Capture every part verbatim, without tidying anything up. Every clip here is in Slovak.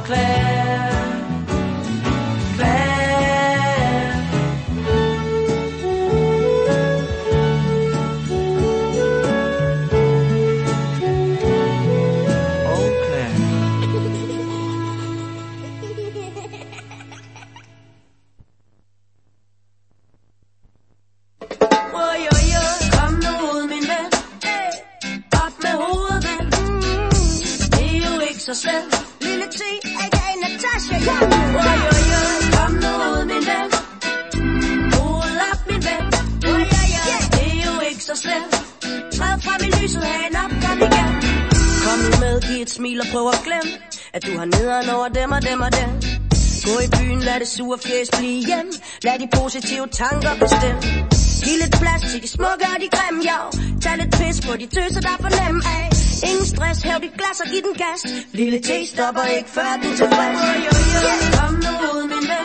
Claire, Claire. Oh Claire. Oj, oj, oj, kom nu ud min ven. Op med hovedet, ven. Det er jo ikke så slemt. Lille T, aka Natasha, ja. Oj, oj, oj, kom nu ud min ven. Hovedet op min ven. Oj, oj, oj, det er jo ikke så slemt. Træd frem i lyset, hagen op, kom igen. Kom nu med, giv et smil og prøv at glemme, at du har nederen over dem og dem og dem. Gå i byen, lad det sure fjes blive hjem. Lad de positive tanker bestemme. Giv lidt plads til de smukke og de grimme, jo. Tag lidt pis på de tøser, der er for nem af. Ingen stress, hæv dit glas og giv den gas. Lille T stopper ikke, før du er tilfreds. Oj, oj, oj, kom nu ud, min ven.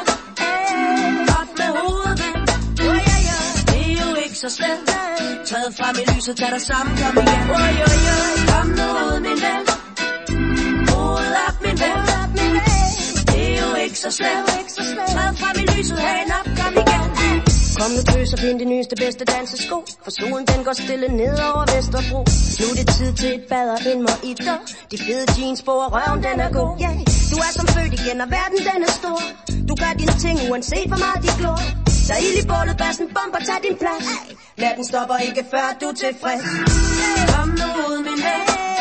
Op med hovedet, ven. Oj, oj, oj, det er jo ikke så slemt. Træd frem i lyset, tag dig sammen, kom igen. Oj, oj, oj, kom nu ud, min ven. Hovedet op, min ven. Det er jo ikke så slemt. Træd frem i lyset, hagen op, kom igen. Kom nu tøs og find de nyeste bedste dansesko. For solen den går stille ned over Vesterbro. Nu er det tid til et bad og en mojito. De fede jeans på og røven den er god, yeah. Du er som født igen og verden den er stor. Du gør dine ting uanset hvor meget de glor. Der er ild i bålet, bassen bomber, tag din plads. Natten stopper ikke før du er tilfreds. Kom nu ud min ven.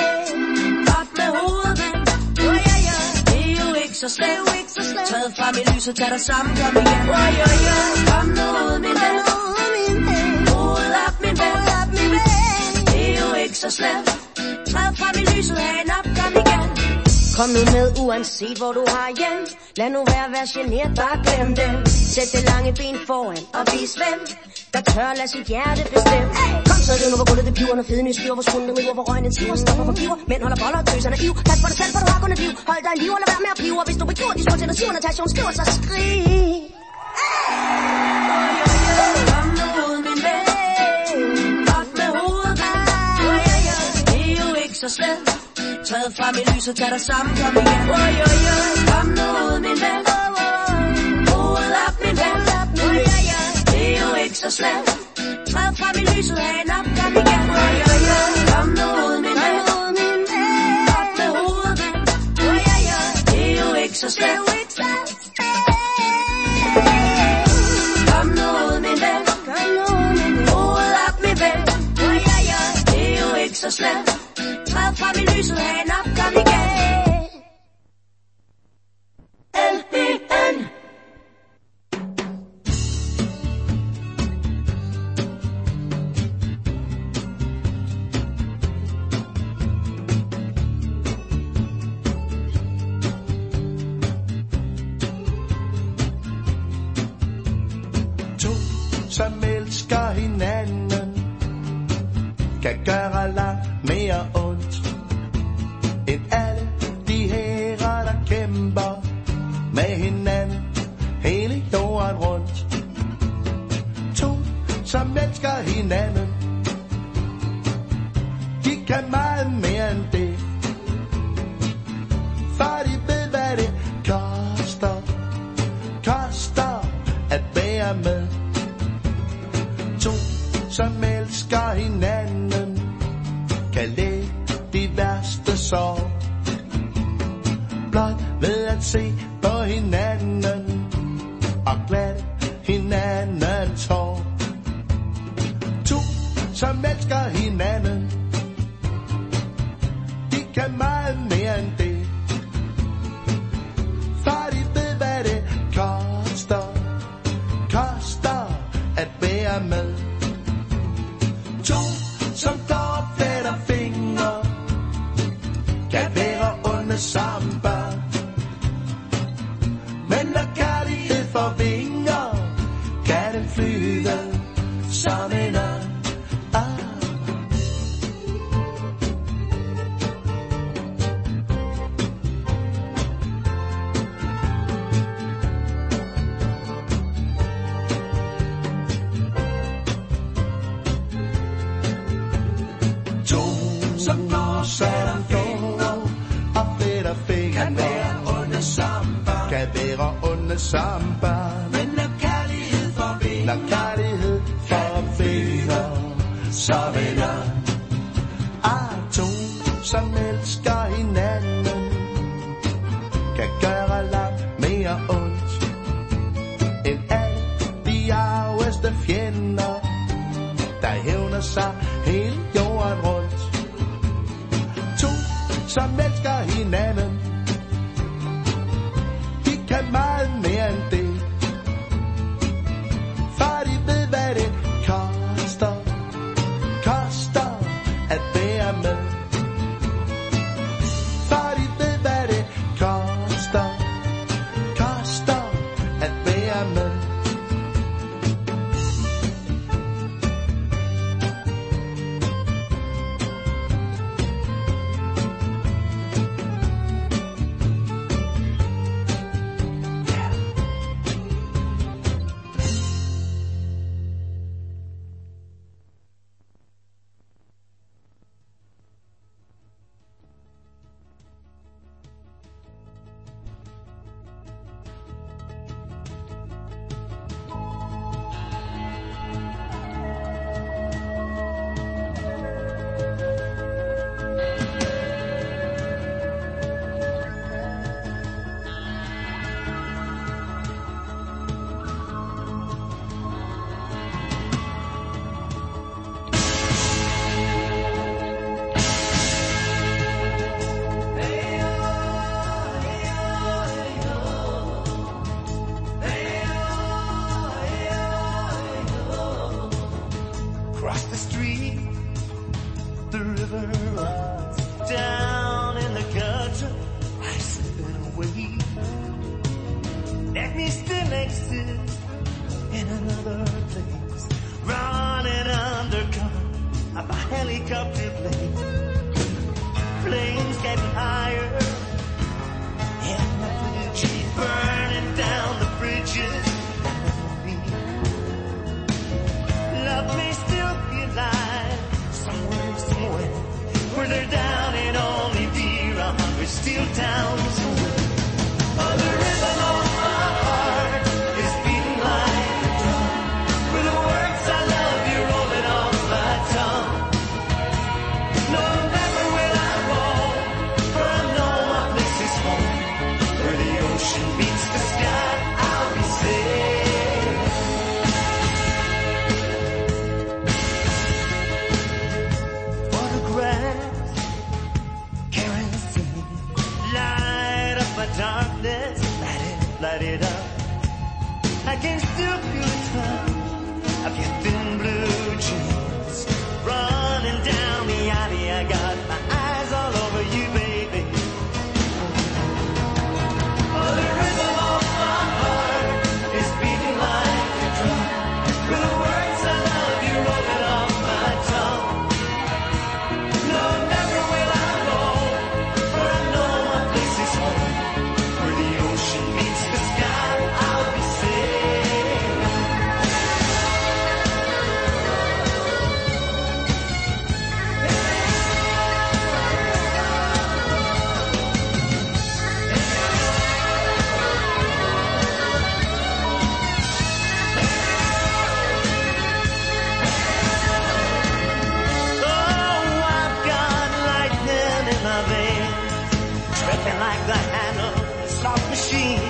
Op med hovedet, ven. Oj, oj, oj, det er jo ikke så slemt. Træd frem i lyset, tag dig sammen, kom igen. Oj, oj, oj, kom nu ud min ven. Hovedet op min ven. Det er jo ikke så slemt. Træd frem i lyset, hagen op, kom igen. Kom nu med, uanset hvor du har hjem. Lad nu være, vær genert, bare glem dem. Sæt det lange ben foran og vis hvem der tør lade sit hjerte bestemme. Kom så, det nu hvor gulvet det piver, når feden i styr, hvor skunden river, hvor røgnen siver, stopper for piver. Mænd holder boller og tøserne iv. Pas på dig selv, for du har kun et liv. Hold dig i liv, og lad være med at pive. Og hvis du begiver de små til dig, siver Natasha, hun skriver, så skrig. Kom nu ud, min ven. Op med hovedet, det er jo ikke så slemt. Træd frem i lyset, tag dig sammen, kom igen. Oj, oj, oj, kom nu ud, min ven. Hovedet op, min ven. Oj, oj, oj, det er jo ikke så slemt. Træd frem i lyset, hagen op, kom igen. Oj, oj, oj, kom nu ud, min ven. Op med hovedet, ven. Oj, oj, oj, det er jo ikke så slemt. Kom nu ud, min ven. Hovedet op, min ven. Oj, oj, oj, det er jo ikke så slemt. Træd frem i lyset, hagen op, kom igen. L E N To, som elsker hinanden, kan gøre langt mere ondt end alle de herrer, der kæmper med hinanden hele jorden rundt. To, som elsker hinanden, de kan meget mere end det, for de ved, hvad det koster, koster at være med. To, som elsker hinanden, kan læge de værste sorg, blot ved at se på hinanden og glæde hinandens hår. To, som elsker hinanden, de kan meget mere end det, for de ved, hvad det koster, koster at være med. To, som går fætter fingre, kan være onde som børn, men når kærlighed får vinger, kan den flyve som en ørn. Ah. To, som går selvom fingre og fætter fingre, kan være onde onde samband kan være onde samband. Men når kærlighed forbinder, Når kærlighed forbinder, så vinder er to, som elsker hinanden, kan gøre langt mere ondt end alle de arveste fjender, der hævner sig hele jorden rundt. To, som elsker hinanden, de kan meget mere end det, for de ved, hvad det koster, koster at være med. For de ved, hvad det koster, koster at være med. Across the street, the river runs down in the gutter, I slipping away. Let me still exist in another place, running undercover of a helicopter plane. Flames getting higher, in the blue jeep, burning down the bridges. Love may still be alive somewhere, somewhere, where they're down and only be a hundred steel towns. Oh, the rhythm of my heart is beating like a drum, with the words I love you rolling off my tongue. No, never will I roam, for I know my place is home, where the ocean meets the sky. I'll be safe. Darkness, light it, light it up. I can still feel the touch of your thin blue jeans running down the alley. I got my eyes all over you, baby. Oh, the rhythm of my heart is beating like a drum, with the words I love you rolling off my tongue. No, never will I roam, for I know my place is home. Meets the sky, I'll be safe. Oh, I've got lightning in my veins, tripping like the handle of a slot machine.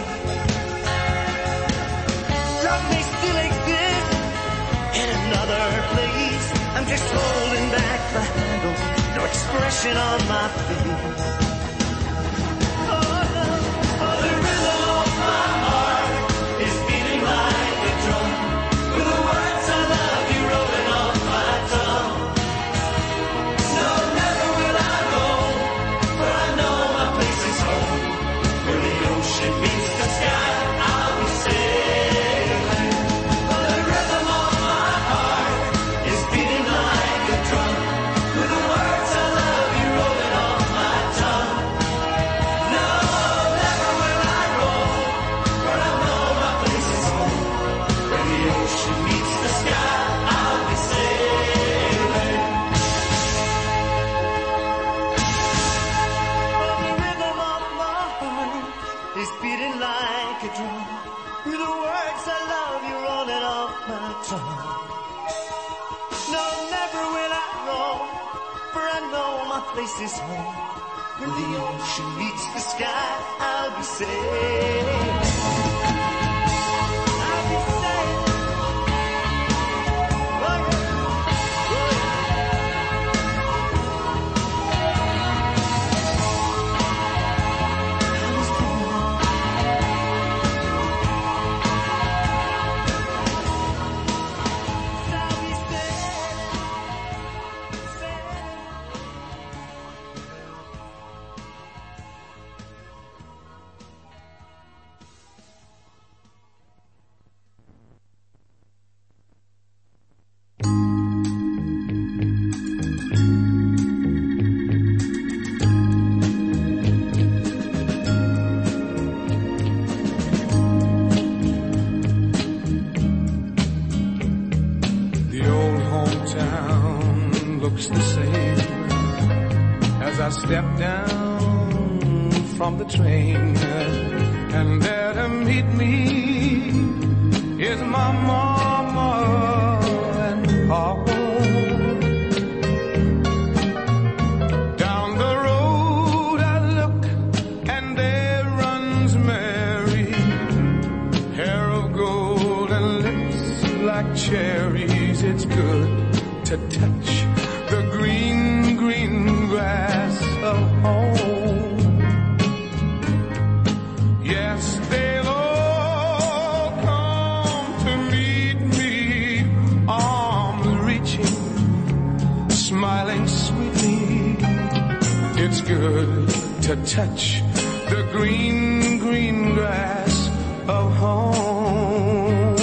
Love may still exist in another place. I'm just holding back the handle, no expression on my face. Oh, love, oh, the rhythm of my heart is beating like a drum, with the words I love you rolling off my tongue. No, never will I roam, for I know my place is home, where the ocean meets the sky. I'll be safe. Oh, the rhythm of my heart is beating like a drum, with the words I love you rolling off my tongue. is beating like a drum. With the words I love you rolling off my tongue. No, never will I roam, for I know my place is home. When the ocean meets the sky, I'll be safe. I'll be safe. Oh yeah, oh yeah. I was born. I'll be safe, safe. The old hometown looks the same as I step down from the train, and there to meet me is my mama and papa. Down the road I look, and there runs Mary, hair of gold and lips like cherries. It's good to touch the green, green grass of home. Yes, they'll all come to meet me, arms reaching, smiling sweetly. It's good to touch the green, green grass of home.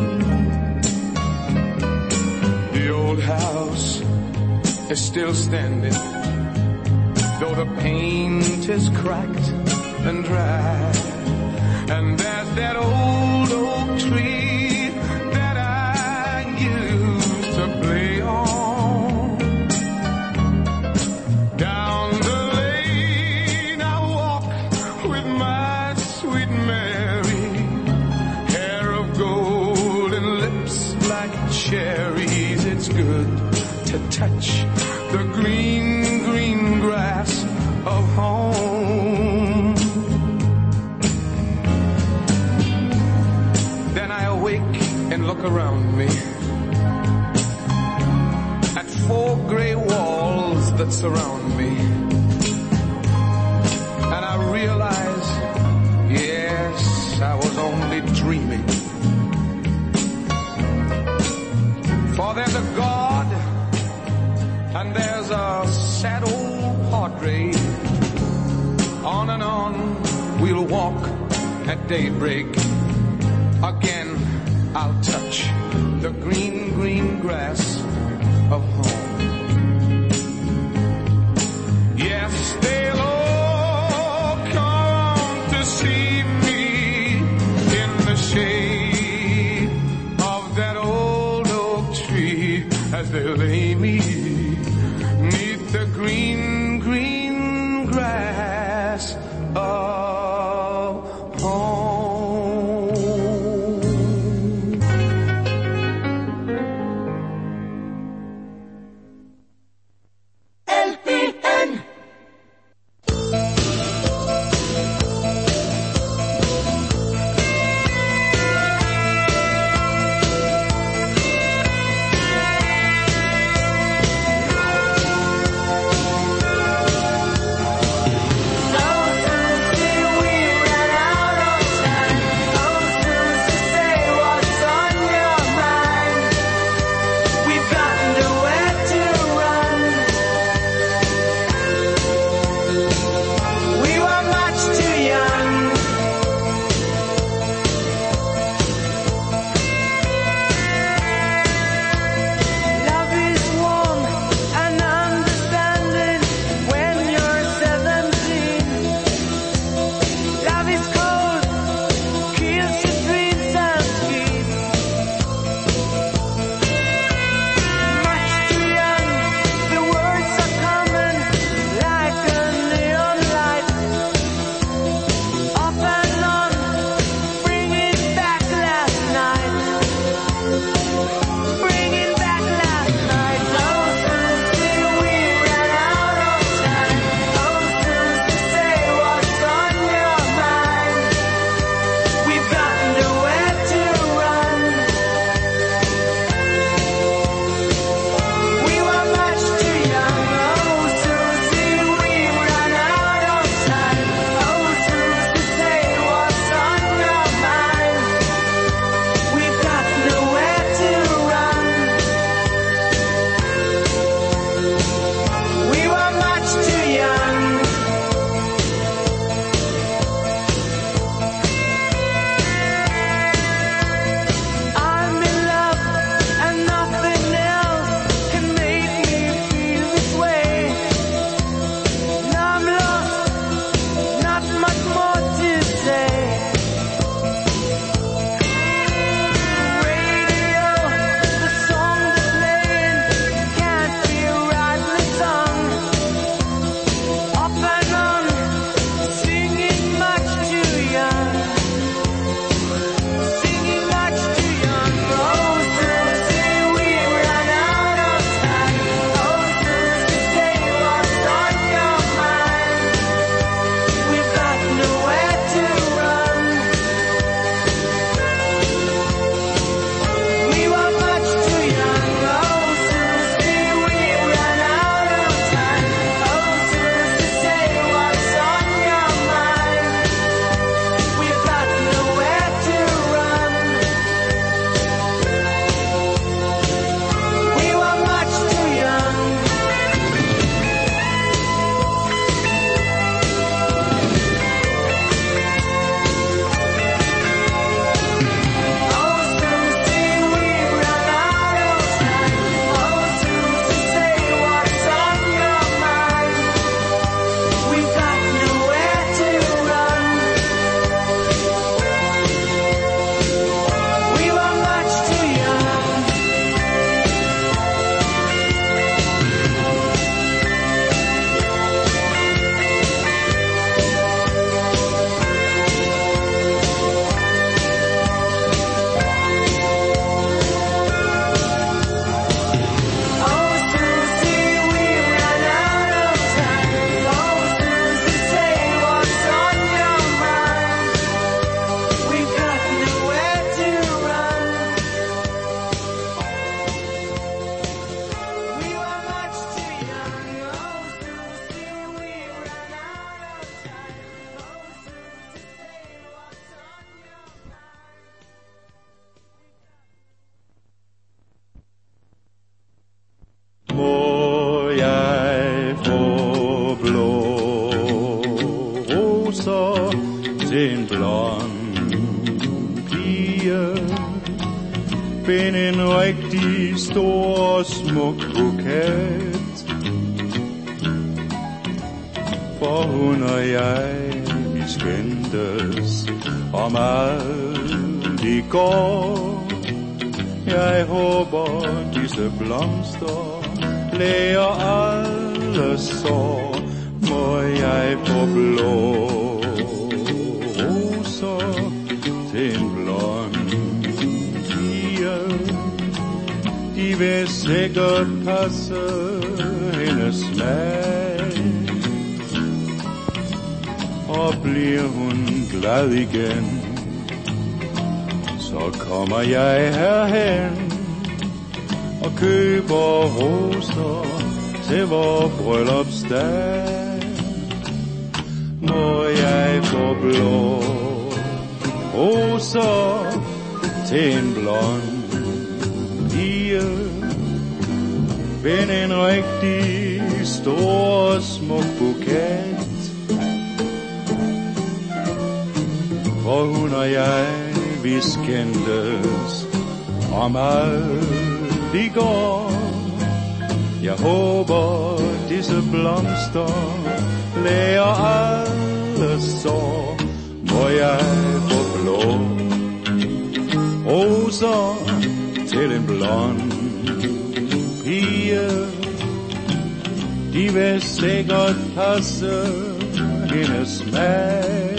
The old house is still standing, though the paint is cracked and dry. And there's that old oak tree that I used to play on. Down the lane I walk with my sweet Mary, hair of gold and lips like cherries. It's good to touch the green, green grass of home. Then I awake and look around me at four gray walls that surround me, and I realize, yes, I was only dreaming. For there's a God, and there's a sad old padre. On and on we'll walk at daybreak. Again I'll touch the green, green grass of home. Yes, they'll all come to see me in the shade of that old oak tree as they lay me neath the green, green grass of home. L P N til en blond pige. Find en rigtig stor og smuk buket, for hun og jeg, vi skændtes om alt i går. Jeg håber, disse blomster læger alle sår. Må jeg få blå roser til en blond pige. De vil sikkert passe hendes smag. Og bliver hun glad igen, så kommer jeg herhen og køber roser til vor bryllupsdag. Må jeg få blå roser til en blond pige. Find en rigtig stor og smuk buket, for hun og jeg, vi skændtes om alt i går. Jeg håber, disse blomster læger alle sår. Må jeg få blå roser til en blond pige. De vil sikkert passe hendes smag.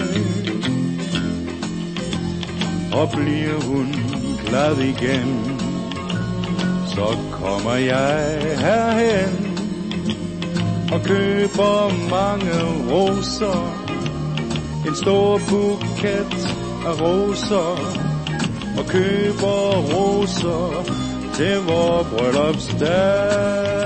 Og bliver hun glad igen, så kommer jeg herhen og køber mange roser. En stor buket af roser, og køber roser til vor bryllupsdag.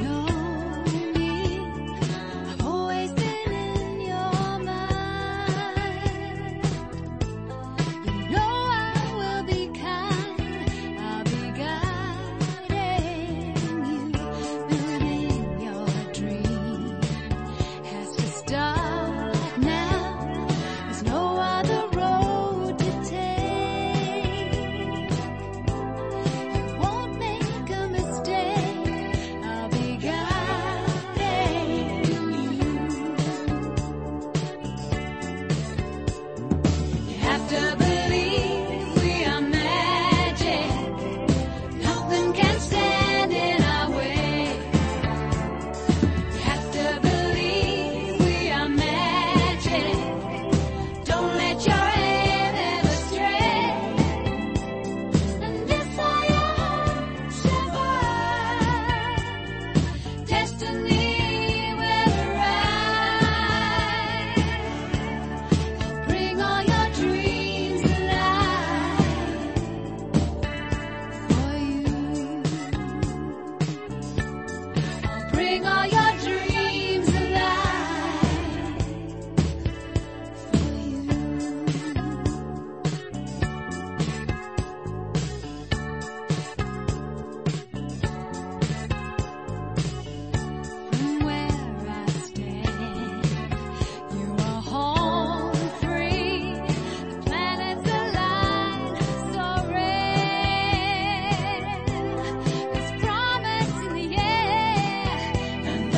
And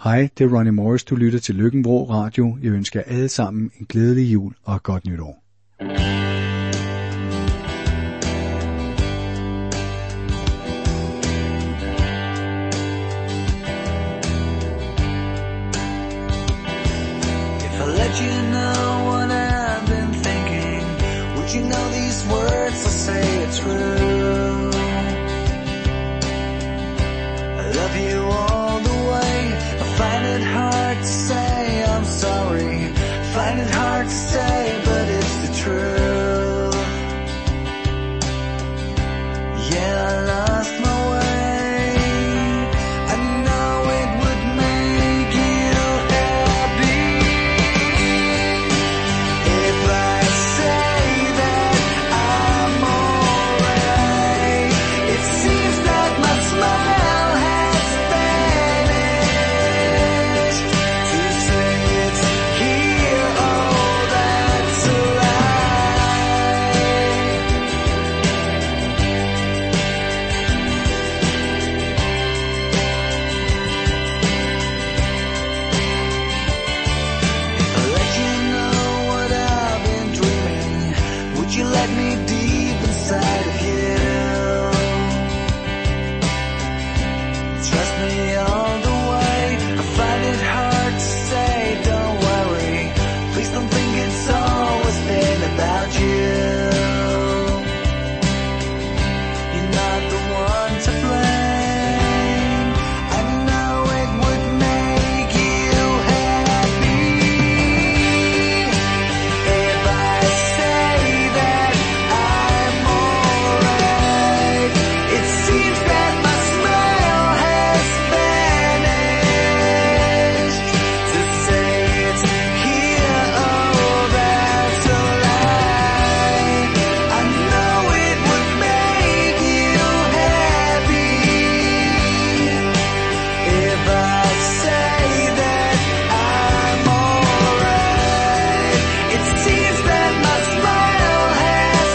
Hej, det er Ronnie Morris, du lytter til Løkken-Vrå Radio. Jeg ønsker jer alle sammen en glædelig jul og et godt nytår. If I let you know what I've been thinking, would you know these words I say are true? I love you all the way. I find it hard to say I'm sorry. Find it hard to say, but it's the truth. Yeah, I lost my way. I know it would make you happy if I say that I'm alright. It seems like my smile has vanished. To say it's here, oh, that's alright. If I let you know what I've been dreaming, would you let me deep inside of you? Trust me all the way. I find it hard to say, don't worry. Please don't think it's always been about you. You're not the one to blame. I know it would make you happy if I say that I'm alright. It seems that my smile has vanished. To say it's here, oh, that's alright. I know it would make you happy if I say that I'm alright. It seems that my smile has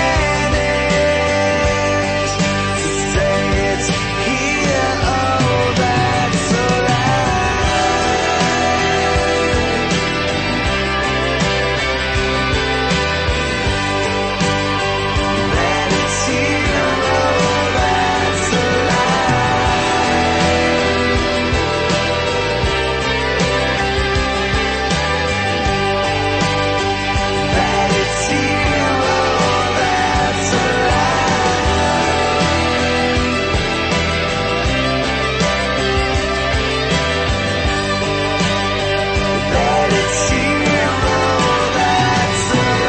vanished. To say it's here, oh, that's alright. That it's here, oh, that's alright. That it's here, oh, that's alright. That it's here, oh, that's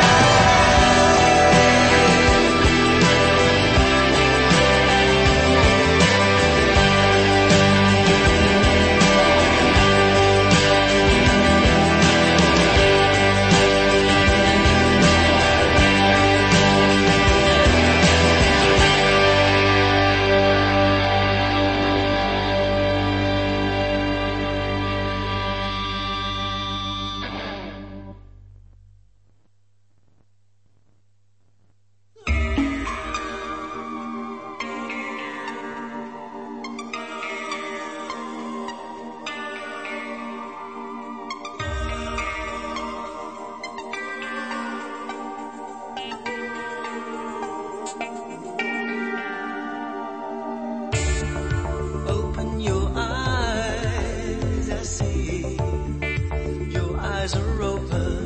Open your eyes, I see. Your eyes are open.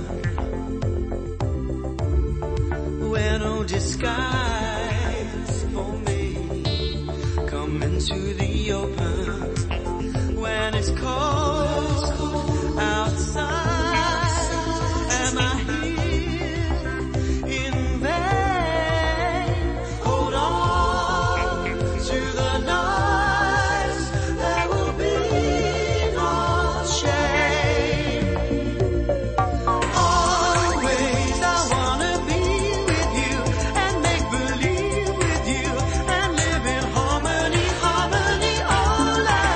Wear no disguise for me. Come into the open. When it's cold outside, am I here in vain? Hold on to the night. There will be no shame. Always I wanna be with you and make believe with you and live in harmony, harmony all life.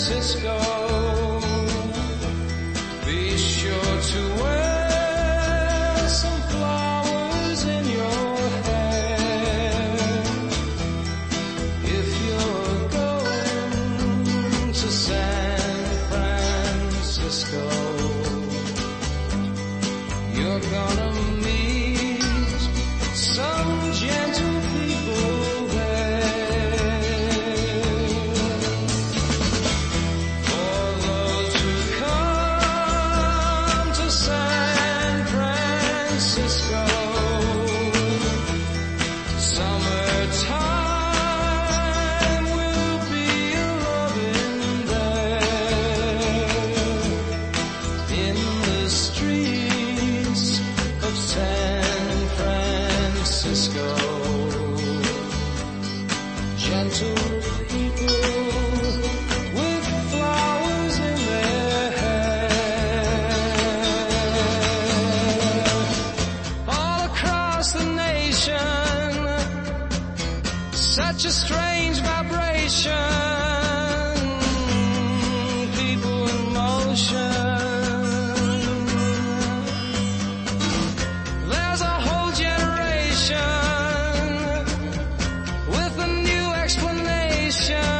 Francisco. Be sure to wear some flowers in your hair if you're going to San Francisco. You're gonna meet some gentle people there. For those who come to San Francisco, summertime will be a-loving there. In the streets of San Francisco, gentle people with flowers in their hair. All across the nation, such a strange vibration, people in motion. There's a whole generation with a new explanation.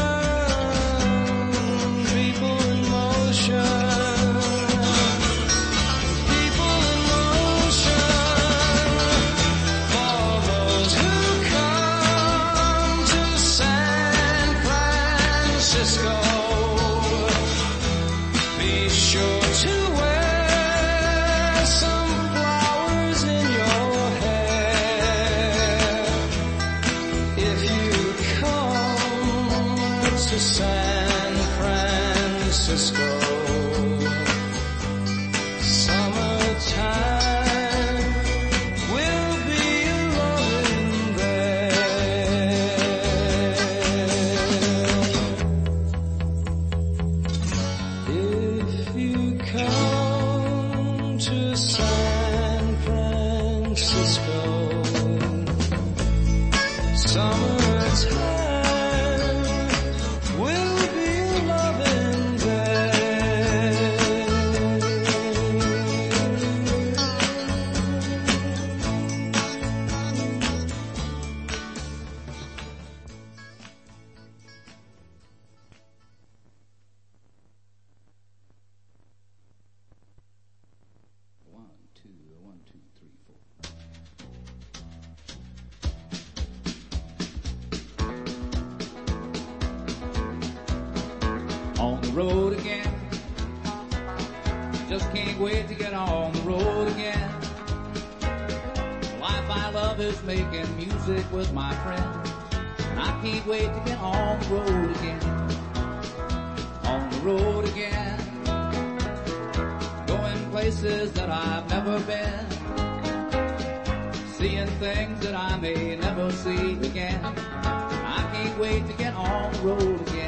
People in motion. People in motion. For those who come to San Francisco, be sure to wear some flowers in your hair if you come to San Francisco. Summertime will be a-loving there. If you come to San Francisco, summertime will be a-loving there. One, two, one, two, three, four. On the road again. Just can't wait to get on the road again. The life I love is making music with my friends. And I can't wait to get on the road again. On the road again. Going places that I've never been. Seeing things that I may never see again. I can't wait to get on the road again.